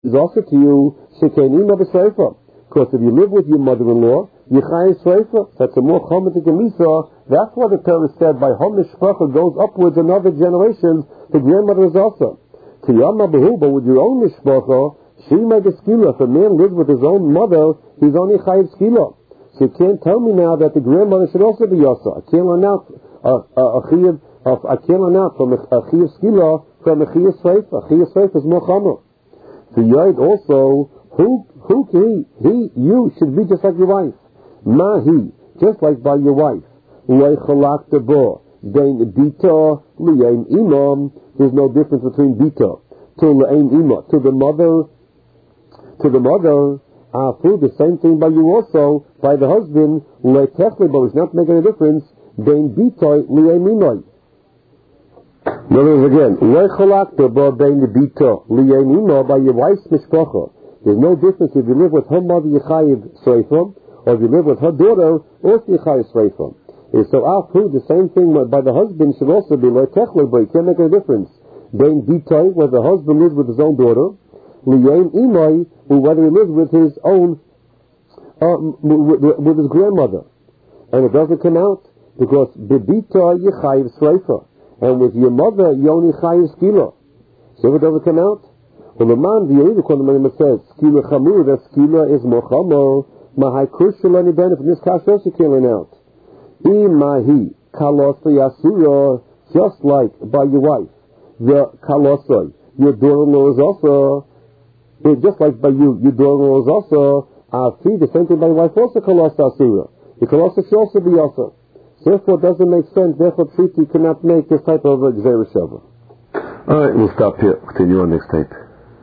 is also to you, Shekenima b'Sreifa. Because if you live with your mother-in-law, Yichai Sreifa, that's a more chometic Misa. That's why the Torah said by Hom Mishpacha goes upwards another generations, the grandmother is also. Tiyama Behu, but with your own Mishpacha, Shima B'Skila, if a man lives with his own mother, he's only Chayiv Skila. So you can't tell me now that the grandmother should also be Yasa. I can't learn out from a Chayiv Skila from a Chayiv Sreifa. Chayiv Sreifa is more chomer. The Yod also, who you should be just like your wife. Mahi, just like by your wife. Loi chalak debo, bein bita, li'ain imam. There's no difference between bita to li'ain imam. To the mother, afu, the same thing by you also, by the husband, le'techli, but it's not making a difference, bein bita, li'ain imam. In other words, again, loi chalak debo, bein bita, li'ain imam, by your wife's mishpacha. There's no difference if you live with her mother, Yechayiv Sreifa, or if you live with her daughter, also Yechayiv Sreifa. So Afu, the same thing by the husband should also be like Techler, but you can't make a difference. Bein Bitay, where the husband lives with his own daughter, Liyain Imai, whether he lives with his own, with his grandmother. And it doesn't come out, because Bibita Yechayiv Sreifa. And with your mother, you only Chayiv Skila. So it doesn't come out. Well, the man, the Yehuda Kodeman says, Skila Chamur, that Skila is Mochamo, Mahai Kushal, any benefit. This Kash also can't learn out. Imahi, Kalosa Yasura, just like by your wife. The Kalosa, your daughter-in-law is also, just like by you, your daughter-in-law is also, Afi, the same thing by your wife also, Kalosa Asura. The Kalosa should also be also. Therefore, it doesn't make sense. Therefore, Triti cannot make this type of Gzeira Shava. Alright, we'll stop here. Continue on next tape.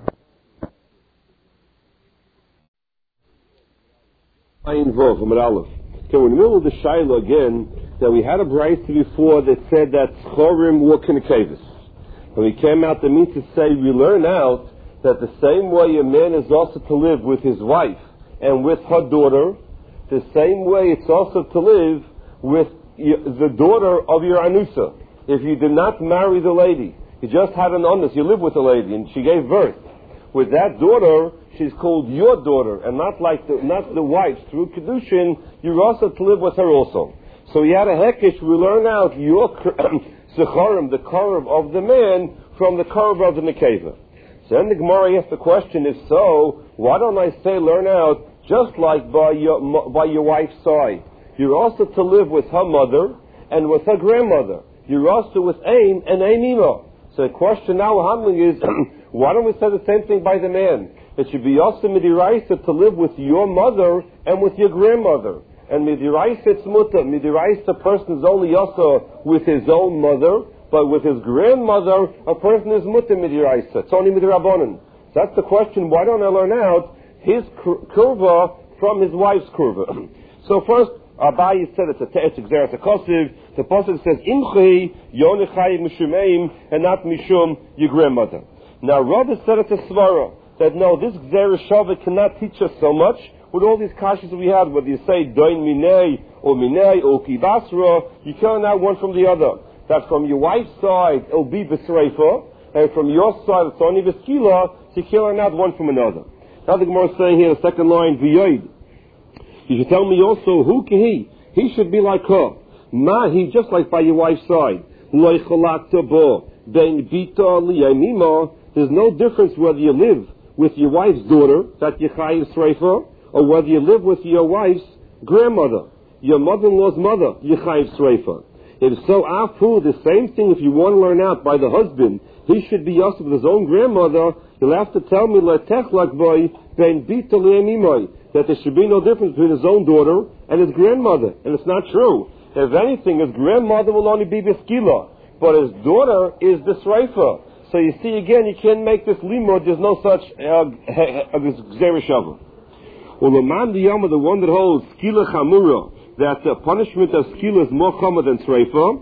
Involved from Aleph. Okay, we're in the middle of the Shaila again, that we had a brayta before that said that Chorim were Kinekavis. And we came out, that means to say, we learn out that the same way a man is also to live with his wife and with her daughter, the same way it's also to live with the daughter of your Anusa. If you did not marry the lady, you just had an onus, you live with the lady, and she gave birth. With that daughter, she's called your daughter, and not the wife. Through Kedushin, you're also to live with her also. So you had a hekesh, we learn out your Zecharim, the Korov of the man, from the Korov of the Nekeva. So then the Gemara asked the question, if so, why don't I say learn out just like by your wife's side? You're also to live with her mother and with her grandmother. You're also with Ein and Einima. So the question now we're handling is, why don't we say the same thing by the man? It should be also midiraisa to live with your mother and with your grandmother. And midiraisa it's muta. Midiraisa, a person is only also with his own mother, but with his grandmother, a person is muta midiraisa. It's only midirabanan. So that's the question. Why don't I learn out his kurva from his wife's kurva? So first, Abaye said it's Gzeras HaKosiv. The Pasuk says, Imchi Yonechai Mishumeim, and not Mishum, your grandmother. Now, Rabbi said it's a svara, that no, this Gzeira Shava cannot teach us so much with all these kashas we had, whether you say Doin Minei or Kibasra, you can't out one from the other. That from your wife's side, it'll be B'Sreifa, and from your side, it's only B'Skila, so you can't learn out one from another. Now the Gemara is saying here, the second line, V'yoid. You should tell me also, who can he? He should be like her. Mahi, just like by your wife's side. Loi chalakta bo, bein bita liyamima. There's no difference whether you live with your wife's daughter, that Yechayiv Sreifa, or whether you live with your wife's grandmother, your mother-in-law's mother, Yechayiv Sreifa. If so, afu, the same thing if you want to learn out by the husband, he should be also with his own grandmother. You'll have to tell me, letechlak boy, bein bita liyamima, that there should be no difference between his own daughter and his grandmother. And it's not true. If anything, his grandmother will only be B'Skila, but his daughter is B'Sreifa. So you see again, you can't make this limud, there's no such Gzeira Shava. Well, the man the Yama, the one that holds Skila Chamura, that the punishment of Skila is more common than Sreifa,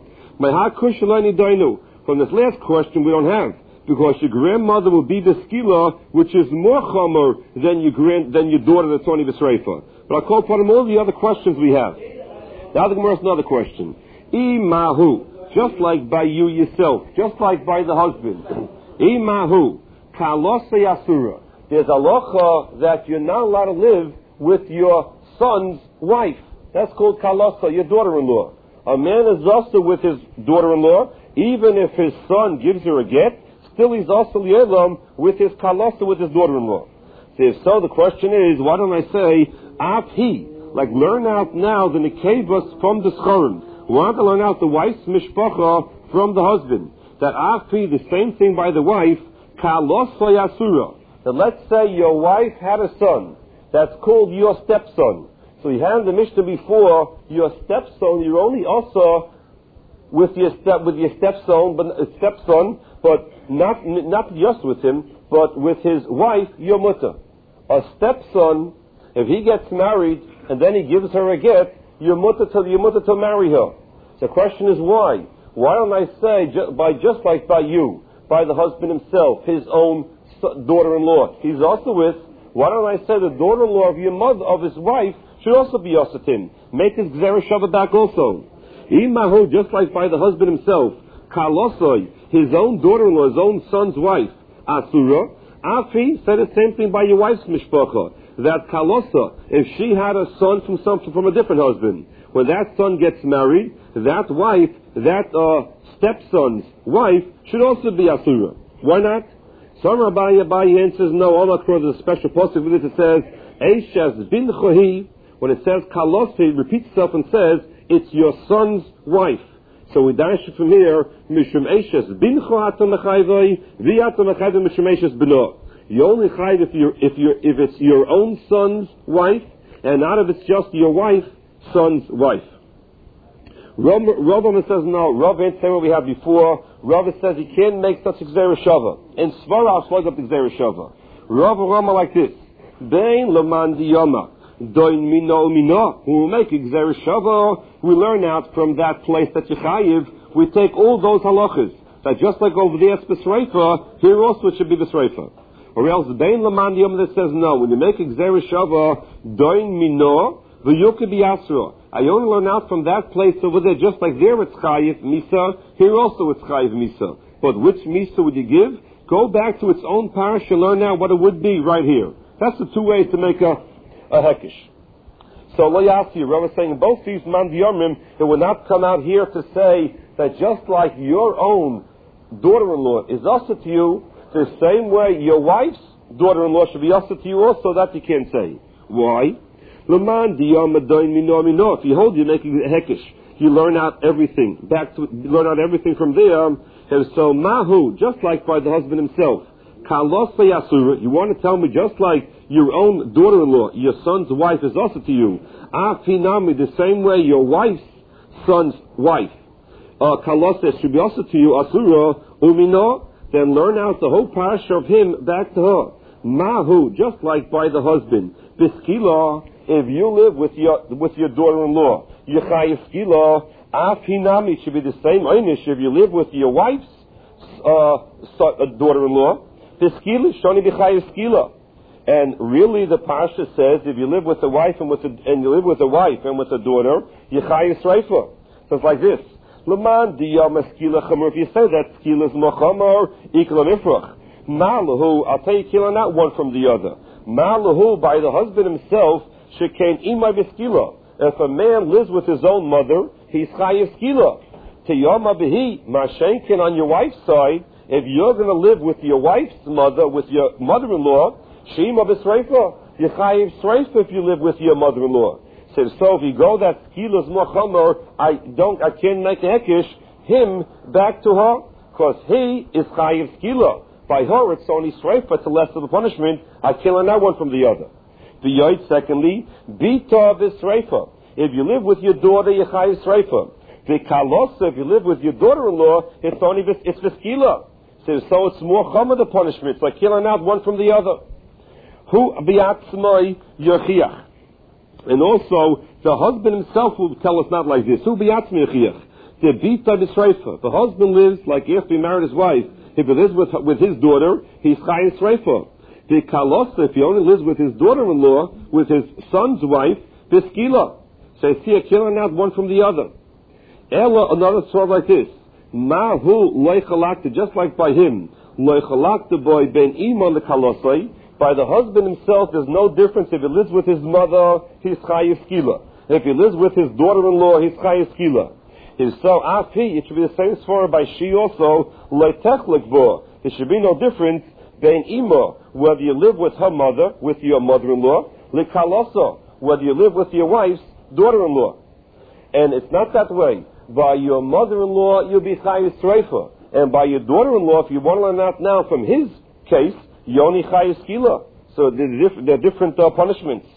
from this last question we don't have, because your grandmother will be the Skila, which is more chomer than your daughter that's only the Sreifa. But I'll call upon all the other questions we have. Now the Gemara has another question. Imahu, just like by you yourself, just like by the husband. Imahu, kalosei asura. there's halacha that you're not allowed to live with your son's wife. That's called kalasa, your daughter-in-law. A man is also with his daughter-in-law, even if his son gives her a get, still he's also li'elam with his kalasa, with his daughter-in-law. So if so, the question is, why don't I say, af he, like learn out now the nekevas from the schorim. We want to learn out the wife's mishpacha from the husband. That af he, the same thing by the wife, kalasa yasura. That let's say your wife had a son, that's called your stepson. So you had the Mishnah before, your stepson, you're only also with your stepson, but not just with him, but with his wife, your mutter. A stepson, if he gets married and then he gives her a get, your mutter to marry her. So the question is why? Why don't I say just like by you, by the husband himself, his own daughter-in-law, he's also with. Why don't I say the daughter-in-law of your mother, of his wife, should also be Yosatim. Make his Gzera Shava back also. Imahu, just like by the husband himself, Kalosoi, his own daughter-in-law, his own son's wife, Asura. Afi said the same thing by your wife's mishpacha. That Kalosa, if she had a son from a different husband, when that son gets married, that wife, that stepson's wife, should also be Asura. Why not? Some Abaye answers no. There's a special passage with it that says, Eishes bin chohi. When it says Kalosa, it repeats itself and says, it's your son's wife. So we dash it from here, Mishum Eishes bin chohatam mechayvoi, viatam mechayvoi mishum Eishes bino. You only chayv if it's your own son's wife, and not if it's just your wife's son's wife. Rav says no. Rav ain't say what we had before. Rav says he can't make such a Gzera Shava. And Svara slows up the Gzera Shava. Rav Rama like this: Bein leman diyama doin mino mino. When we make a Gzera Shava, we learn out from that place that you chayiv. We take all those halachas that just like over there it's b'sreifa, here also it should be b'sreifa. Or else Bein leman diyama that says no. When you make a Gzera Shava doin mino, the yukah b'yasra. I only learn out from that place over there, just like there it's chayiv misa, here also it's chayiv misa. But which misa would you give? Go back to its own parish and learn out what it would be right here. That's the two ways to make a hekish. So lo yasi, Rav is saying both these man diyomim, it will not come out here to say that just like your own daughter-in-law is also to you, the same way your wife's daughter-in-law should be also to you also, that you can't say. Why? If you hold, you're making a hekish. You learn out everything. Learn out everything from there. And so, mahu, just like by the husband himself. Kalos yasura, you want to tell me just like your own daughter-in-law, your son's wife is also to you. Afinami, the same way your wife's son's wife. Kalos should be also to you. Asura, umino, then learn out the whole parasha of him back to her. Mahu, just like by the husband. Biskila, if you live with your daughter-in-law, Yechayev Skila, Afinami should be the same einish if you live with your wife's daughter-in-law. Biskila, Shoni Yechayev Skila. And really the Parsha says if you live with a wife and you live with a wife and with a daughter, Yechayev Sreifa. So it's like this. Leman diyama skila chamur. If you say that skila is mochamor, ikla mifrach. Malahu, I'll tell you kila not one from the other. Malahu, by the husband himself, shekain imay b'skila. If a man lives with his own mother, he's chayiv skila. Tiyama b'hi, mashenkin on your wife's side, if you're going to live with your wife's mother, with your mother-in-law, shima b'sreifa. You're chayiv sreifa if you live with your mother-in-law. So if you go that skila's mochamer, I can't make a hekish, him back to her, because he is chayiv skila. By her, it's only sreifa to less of the punishment. I can't learn that one from the other. V'yoyt, secondly, bita v'sreifa. If you live with your daughter, you chayiv sreifa. V'kalosa, if you live with your daughter-in-law, it's only it's v'skila. So it's more chama the punishment. So I can't learn out one from the other. Hu biatzmai yerchiach. And also, the husband himself will tell us not like this. Hu biatzmai yerchiach. The bita v'sreifa. The husband lives like after he married his wife. If he lives with his daughter, he's chayiv sreifa. The kalosa, if he only lives with his daughter-in-law, with his son's wife, biskila. So I see a killer not one from the other. Ella, another sort like this. Mahu loichalakta, just like by him. Loichalakta boy ben iman the kalosai. By the husband himself, there's no difference. If he lives with his mother, he's chayiv skila. If he lives with his daughter-in-law, he's chayiv skila. So, it should be the same svara by she also, leitechlik bo. There should be no difference bein ima, whether you live with her mother, with your mother-in-law, lekaloso, whether you live with your wife's daughter-in-law. And it's not that way. By your mother-in-law, you'll be chayiv sreifa. And by your daughter-in-law, if you want to learn out now from his case, yoni chayiv skila. So they're different punishments.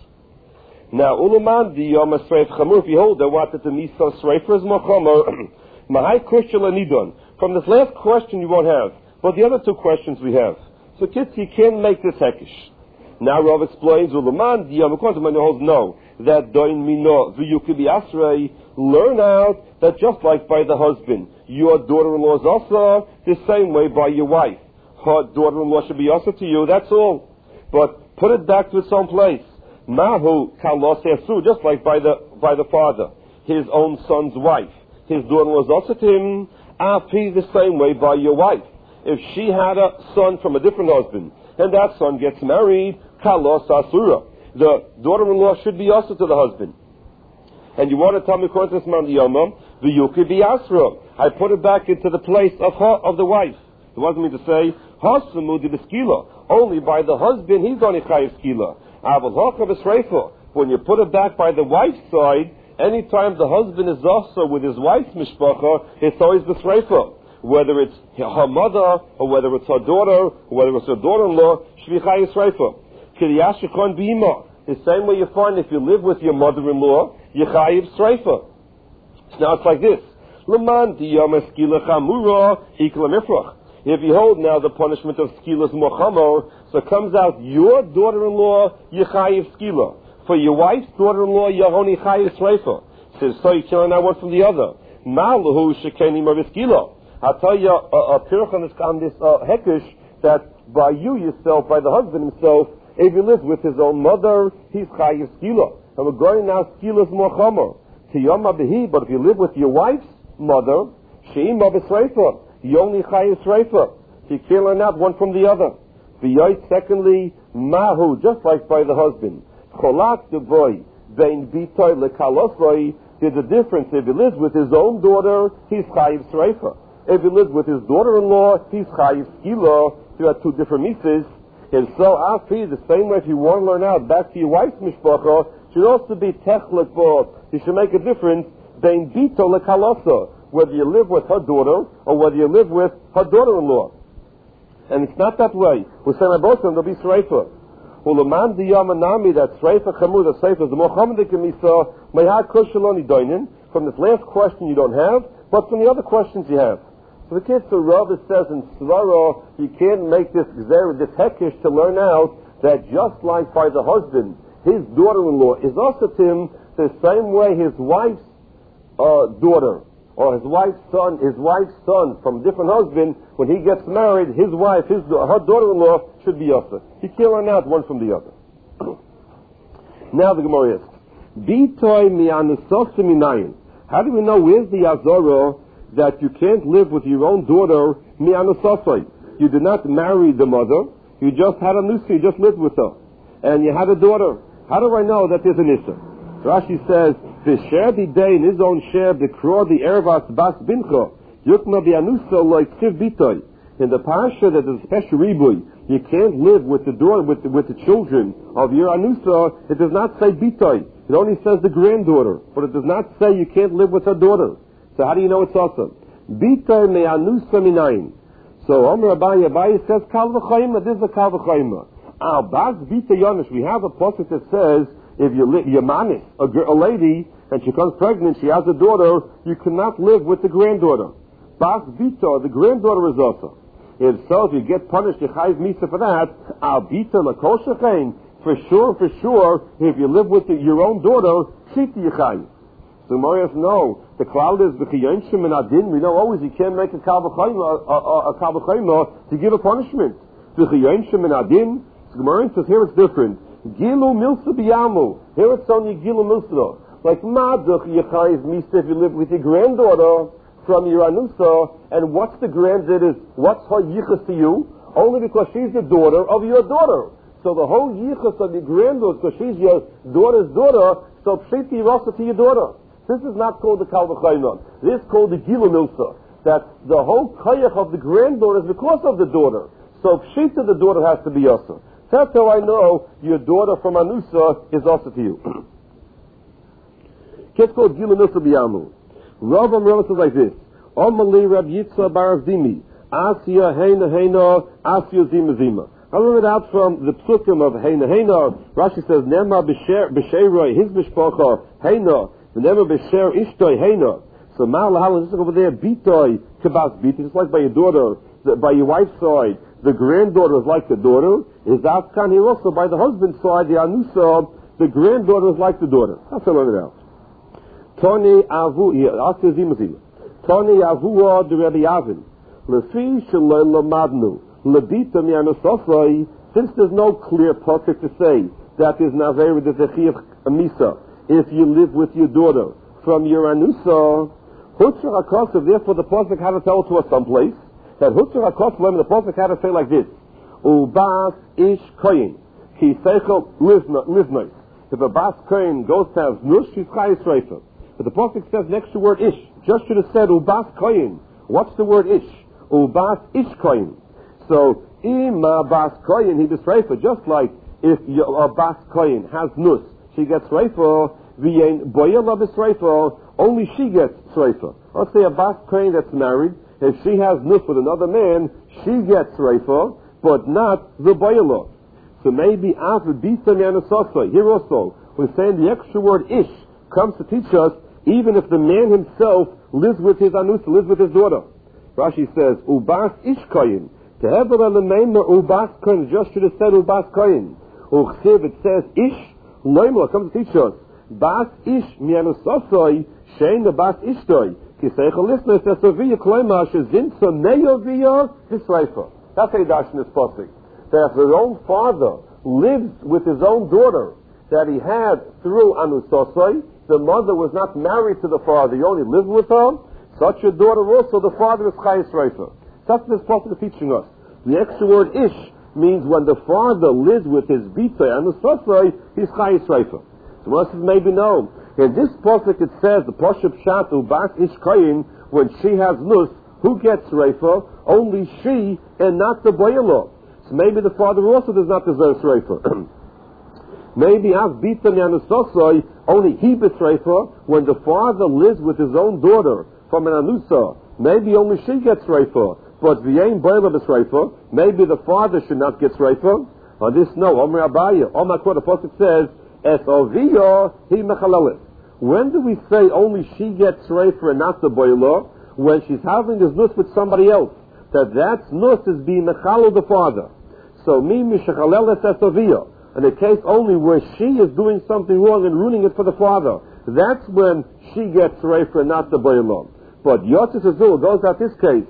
Now, ulaman di yom sreif chamur. If you hold that what the misa sreifa is more chamur, mahai kushel nidon. From this last question you won't have, but the other two questions we have. So kids, you can't make this hekish. Now Rav explains ulaman di yom. Of course, when you hold no, that doin mino v'yukibi asrei. Learn out that just like by the husband, your daughter-in-law is also the same way by your wife. Her daughter-in-law should be also to you. That's all. But put it back to its own place. Mahu kalos esu, just like by the father, his own son's wife. His daughter-in-law is also to him. Afi the same way by your wife. If she had a son from a different husband, and that son gets married, kalos asura. The daughter-in-law should be also to the husband. And you want to tell me, according to this man, the yuki bi asra. I put it back into the place of the wife. It wasn't me to say, hasamu di beskila. Only by the husband, he's only chayiv skila. Aval hakav esreifa. When you put it back by the wife's side, anytime the husband is also with his wife's mishpacha, it's always besreifa. Whether it's her mother, or whether it's her daughter, or whether it's her daughter-in-law, should be chayiv esreifa. Kiriyashikon b'ima. The same way you find if you live with your mother-in-law, Yechayiv Sreifa. Now it's like this. Leman diyom skila chamura hikla mifrach. If you hold now the punishment of skila is more chamor, so it comes out your daughter-in-law Yechayiv skila. For your wife's daughter-in-law, Yahoni Chayiv Sreifa. Says, so you killing out one from the other. Ma'lahu shekeni maviskila. I'll tell you a pirch on this hekish that by you yourself, by the husband himself, if he lives with his own mother, he's chayiv skila. And we're going now, skila is more chomer. Tiyama behi, but if you live with your wife's mother, she'ima b'sreifa. You only chayiv sreifa. So you can't learn out one from the other. V'yoit, secondly, mahu, just like by the husband. Cholak devoy, vein bitoy lekalosvoi. There's a difference. If he lives with his own daughter, he's chayiv sreifa. If he lives with his daughter-in-law, he's chayiv skila. So you have two different mitzvahs. And so, Afi, the same way if you want to learn out back to your wife's mishpacha, should also be techlik bo. You should make a difference, bein bito lekalosa, whether you live with her daughter or whether you live with her daughter-in-law. And it's not that way. We're saying by both of them, there'll be sreifa. Ulaman diyamanami, that sreifa chamur, the sreifa is the mohammed kemisa, mayha kushaloni doinin. From this last question you don't have, but from the other questions you have. So the kids, the Rav says in Svara, you can't make this hekish to learn out that just like by the husband, his daughter-in-law is also to him the same way his wife's daughter or his wife's son from a different husband, when he gets married, his wife, her daughter-in-law should be also. You can't learn out one from the other. Now the Gemara asks, Bitoy mi'anusosim minayin. How do we know where's the Azara that you can't live with your own daughter, mi'anusosai? You did not marry the mother, you just had a nusa, you just lived with her, and you had a daughter. How do I know that there's an issa? Rashi says, V'sher b'day in his own share, b'kro the ervas bas bincha, yukma bi'anusa like tiv bitoy. In the parsha that is a special ribuy, you can't live with the daughter, with the children of your anusa. It does not say bitoy. It only says the granddaughter, but it does not say you can't live with her daughter. So how do you know it's awesome? Bitoy me'anusa minayin. So Omer Abaye says kal v'chayma. This is a kal v'chayma. Bas bita yomish. We have a pasuk that says if you're manis, a lady, and she comes pregnant, she has a daughter, you cannot live with the granddaughter. Bas bita, the granddaughter is also. If so, if you get punished, you chayiv misa for that. Al bita lakol shechein. For sure, if you live with your own daughter, shita yichayiv. So Marius, no. The cloud is b'chiyonshim and adin. We know always you can't make a kal v'chayma to give a punishment. B'chiyonshim and adin. So Marius says here it's different. Gilu milsa biyamu. Here it's only gilu milsa. Like maduch yichayiv misa if you live with your granddaughter from your anusa, and what's the granddaughter? What's her yichus to you? Only because she's the daughter of your daughter. So the whole yichus of your granddaughter, because she's your daughter's daughter, so pshita yirosa to your daughter. This is not called the kal v'chaynon. This is called the gila milsa. That the whole koyach of the granddaughter is because of the daughter. So pshita, the daughter has to be yasa. That's how I know your daughter from Anusa is also to you. It's called Gila Nusa B'Yamu. Rav says like this: Omali Rab Yitzhak Bar Avdimi, Asya Heina, Asya Zima Zima. I learned it out from the psukim of Heina. Rashi says, Nema B'Sheroi, his Mishpacha, Heina, Nema B'Sher Ishtoi, Heina. So Ma'al Ha'al, just over there, Bitoi, Kabas Biti, just like by your daughter, by your wife's side, the granddaughter is like the daughter. Is Afkan here also by the husband's side, the Anusa, the granddaughter is like the daughter. That's how I learned it out. Toni Avu, Asya Zima Zima. Toni Avua de Rebbe Yavin. Lefi Shalom Lamadnu. Labita mi'anusafai, since there's no clear pasuk to say that there's naver with the chiyuv misa if you live with your daughter from your anusa, hutzar hakosav. Therefore, the pasuk had to tell to us someplace that hutzar hakosav. The pasuk had to say like this: Ubas ish koyin ki seichel livnois. If a bas koyin goes to have nus, she's chayis reifa. But the pasuk says next to word ish. Just should have said ubas koyin. What's the word ish? Ubas ish koyin. So, ima bas koyin, he does reifa. Just like if a bas koyin has nus, she gets reifa, v'yein boyela bis reifa, only she gets reifa. Let's say a bas koyin that's married, if she has nus with another man, she gets reifa, but not the boyela. So maybe after bita mi'anusasa, here also, we're saying the extra word ish comes to teach us, even if the man himself lives with his anusa, lives with his daughter. Rashi says, ubas ish koyin. To have a lemaimer ubas koyin, just should have said ubas koyin. Uchsiv, it says ish, loimla, comes to teach us. Bas ish mi'anusasoi, shein the bas ishtoi. Kiseicha listeners, says Soviya kloima, shezin soneyoviyah, disreifa. That's how you dash in this pasuk. That if his own father lives with his own daughter that he had through anusasoi, the mother was not married to the father, he only lived with her, such a daughter also, the father is chayis reifa. That's what this pasuk is teaching us. The extra word ish means when the father lives with his bita and the sasai, he's chayis reifa. So most of it may be known. In this pasuk it says, the pasuk pshat ubas ish koyin, when she has nus, who gets reifa? Only she and not the boyelo. So maybe the father also does not deserve reifa. Maybe as bita and sasai, only he gets reifa when the father lives with his own daughter from an anusa. Maybe only she gets reifa. But v'yein boiler b'sreifa, maybe the father should not get reifa. On this, no. Omer Abaya. Omer Kor, the pasuk says, Es oviyo he mechalalis. When do we say only she gets reifa and not the boiler? When she's having this nus with somebody else. That nus is being mechalal the father. So, mi mishachaleles es oviyo. In a case only where she is doing something wrong and ruining it for the father. That's when she gets reifa and not the boiler. But Yotzis Azul goes out this case.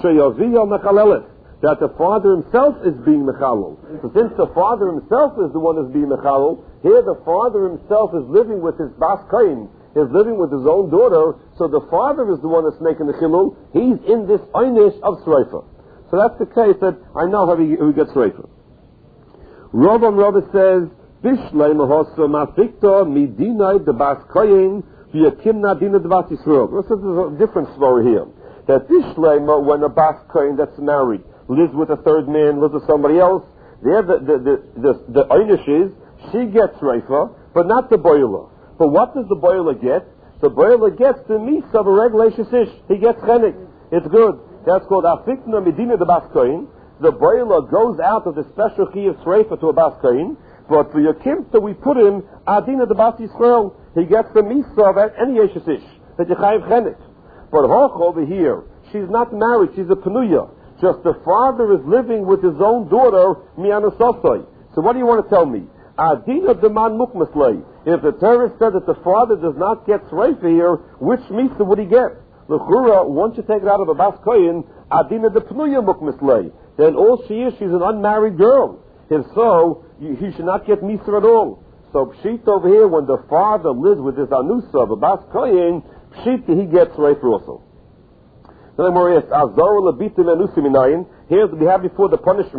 That the father himself is being mechalal. So since the father himself is the one that's being mechalal, here the father himself is living with his bas koyin, is living with his own daughter, so the father is the one that's making the chilul. He's in this einish of sreifa. So that's the case that I know how he gets sreifa. Rabban says, Bishlei mahosa mafikta midinai de bas koyin v'yakimna dina de bas Yisrael. This is a different story here. That this shlema, when a bas kohen that's married lives with a third man, lives with somebody else, there the einish is she gets reifa, but not the boiler. But what does the boiler get? The boiler gets the misa of a regulation ish. He gets chenik. It's good. That's called afikna medina de bas kohen. The boiler goes out of the special chi of reifa to a bas kohen, but for your kimta we put him adina de bas Yisrael. He gets the misa of any ish that you chayiv chenik. But Hoch over here, she's not married, she's a penuya. Just the father is living with his own daughter, mi'anusasai. So what do you want to tell me? Adina deman mukmaslei. If the Torah said that the father does not get sreifa here, which misa would he get? L'chura, once you take it out of a bas koyin, adina de penuya mukmaslei. Then all she is, she's an unmarried girl. If so, he should not get misa at all. So pshit over here, when the father lives with his anusa of a bas koyin, pshit, he gets reifa also. Then more is, here we have before the punishment.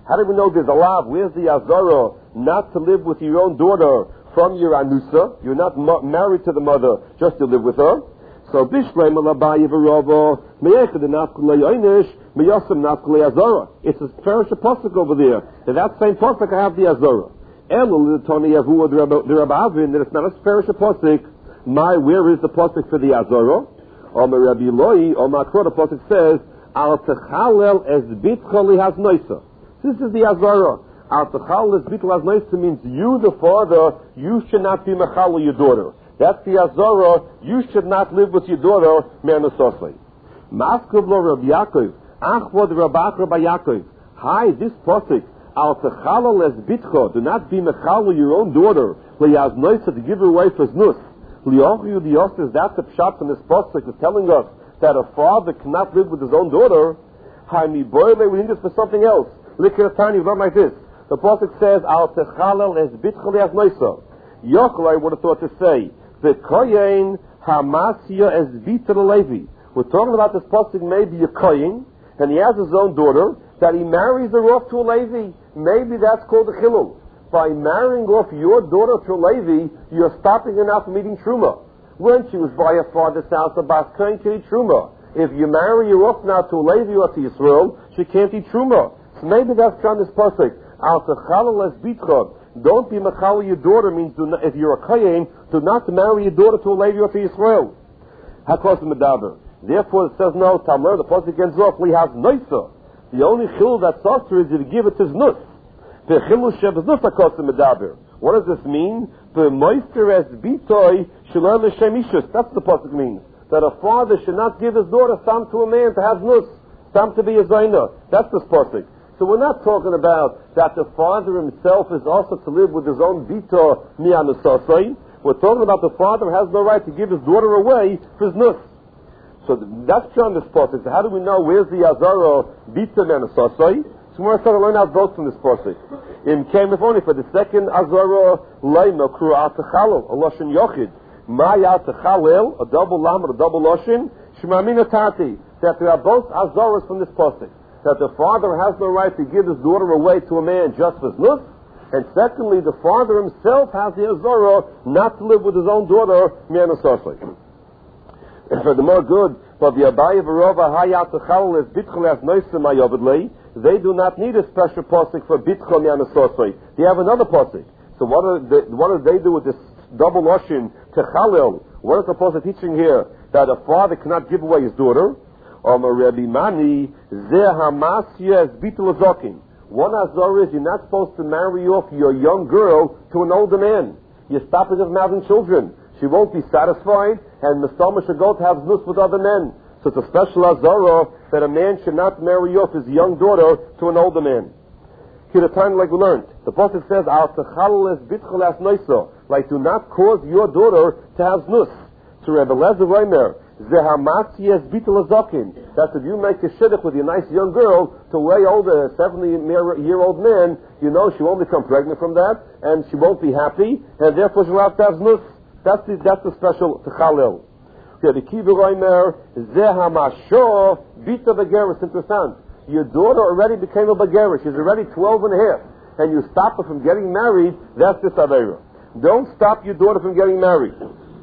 How do we know there's a lav? Where's the azara not to live with your own daughter from your anusa? You're not married to the mother just to live with her. So bishlem alabayi v'rava meyechad nafkulei oynish meyasem nafkulei azara. It's a parish pasuk over there. In that same pasuk I have the azara. Elul l'toni yavua the Rabbi Avin that it's not a parish pasuk. Where is the pasuk for the azara? Omer Rabbi Loi, Omer Akro, the pasuk says al techalel es bitcha lihaz noisa. This is the azara. Al techalel es bitcha lihaz noisa means you, the father, you should not be mechal your daughter. That's the azara. You should not live with your daughter, me'anasosai. Maskov lo Rabbi Yaakov, achvod Rabbi Akra by Yaakov. Hi, this pasuk, al techalel es bitcha, do not be mechal your own daughter, lihaz noisa, to give her away for znus. That's the pshat from this pasuk is telling us that a father cannot live with his own daughter. We need this for something else. Look at a tiny verse like this. The pasuk says, "Al techalel es bitchali as noisa." Yochel, I would have thought to say, "The kohen hamasya es bitel levi." We're talking about this pasuk maybe a kohen, and he has his own daughter that he marries her off to a levi. Maybe that's called a chilul. By marrying off your daughter to Levi, you're stopping her now from eating truma. When she was by her father's house, the bas kohen can eat truma. If you marry her off now to Levi or to Yisrael, she can't eat truma. So maybe that's from this pasuk. Al techalel es bitcha. Don't be mechal your daughter means if you're a kohen, do not marry your daughter to a Levi or to Yisrael. Hakos medaber. Therefore it says no. Tamar the pasuk ends off. We have noisa. The only chil that's also is if you give it to znus. What does this mean? That's the pasuk means. That a father should not give his daughter some to a man to have nus, some to be a zaina. That's this pasuk. So we're not talking about that the father himself is also to live with his own bita mi'anusasai. We're talking about the father has no right to give his daughter away for his nus. So that's on this pasuk. So how do we know where's the azara bita mi'anusasai? So we're going to learn out both from this pasuk. In came if only for the second azara laima kru al techalel a loshin yochid ma al techalel a double lam or a double loshin shmamina tati that there are both azaras from this pasuk that the father has no right to give his daughter away to a man just for znus, and secondly the father himself has the azara not to live with his own daughter mi'anasosai. And for the more good, but the Abaye v'rova hayat techalel is bitchel as noisem ayovedlei. They do not need a special pasuk for bitchel mi'anasosai. They have another pasuk. So what do they do with this double loshin techalel? What is the pasuk teaching here? That a father cannot give away his daughter. Omer Rabbi Mani zeh hamasya es bitchel azokin. One azor is you're not supposed to marry off your young girl to an older man. You're stopping her from having children. She won't be satisfied, and the stomach should go to have znus with other men. So it's a special azara that a man should not marry off his young daughter to an older man. Here the time like we learned, the pasuk says, "Al techalel es bitchel as noisa," like do not cause your daughter to have znus. To Rebbe Lezer Reimer, "Zehamatzi es bitchel azokin." That's if you make a shidduch with your nice young girl to a way older, 70-year-old man, you know she won't become pregnant from that, and she won't be happy, and therefore she'll have to have znus. That's the special techalel. The Kiva Reimer, Zehamasho, Bita Bageris, interessant. Your daughter already became a Bageris. She's already 12 and a half. And you stop her from getting married, that's this Aveira. Don't stop your daughter from getting married.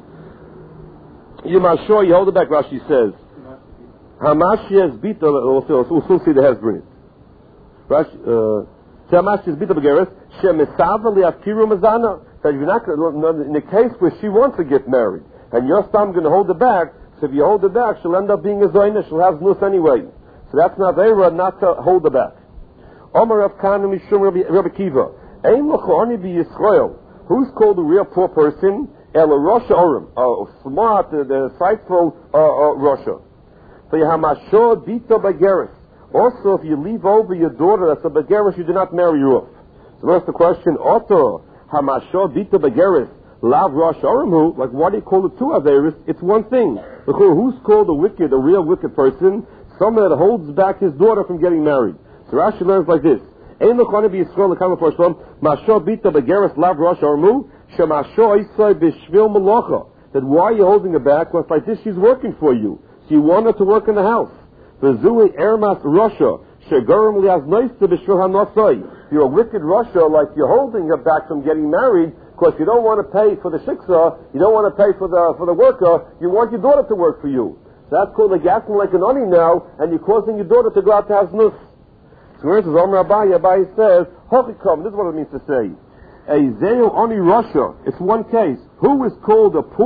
Yemasho, you hold it back, Rashi says. Hamashi es Bita, we'll soon see the Hezbollah. Rashi, Hamashi es Bita Bageris, Shemesava li'akiru mazana. That you're not in the case where she wants to get married, and you're still going to hold her back, so if you hold her back, she'll end up being a zoyna, she'll have znus anyway. So that's not Aveira, not to hold her back. Omer Rav Kana Mishum Rabbi Kiva. Ein l'chorni bi Yisrael. Who's called a real poor person? El Rosh Orim. Smart, the insightful Rosha. So you have Masho Bito Bageris. Also, if you leave over your daughter that's a Bageris, you do not marry her off. So that's the question. Oto Hamasho Bito Bageris. Lav Rosh Orimhu. Like, why do you call it two Averis? It's one thing. Who's called a wicked, a real wicked person? Someone that holds back his daughter from getting married. So Rashi learns like this. Ein l'chana b'Yisrael l'kama for Shalom. Masho Bito Bageris Lav Rosh Orimhu. Shemasho Isai b'Shvil Malacha. That why are you holding her back? Well, it's like this, she's working for you. So you want her to work in the house. V'zui Ermas Rosha. Shegarim liaz noisa b'shur hanosai. You're a wicked Russia, like you're holding her back from getting married, because you don't want to pay for the shiksa, you don't want to pay for the worker, you want your daughter to work for you. So that's called like acting like an ani now, and you're causing your daughter to go out to have nus. So where it says, Abaye says, Hochikam, this is what it means to say. A Zeo Ani Russia, it's one case. Who is called a poor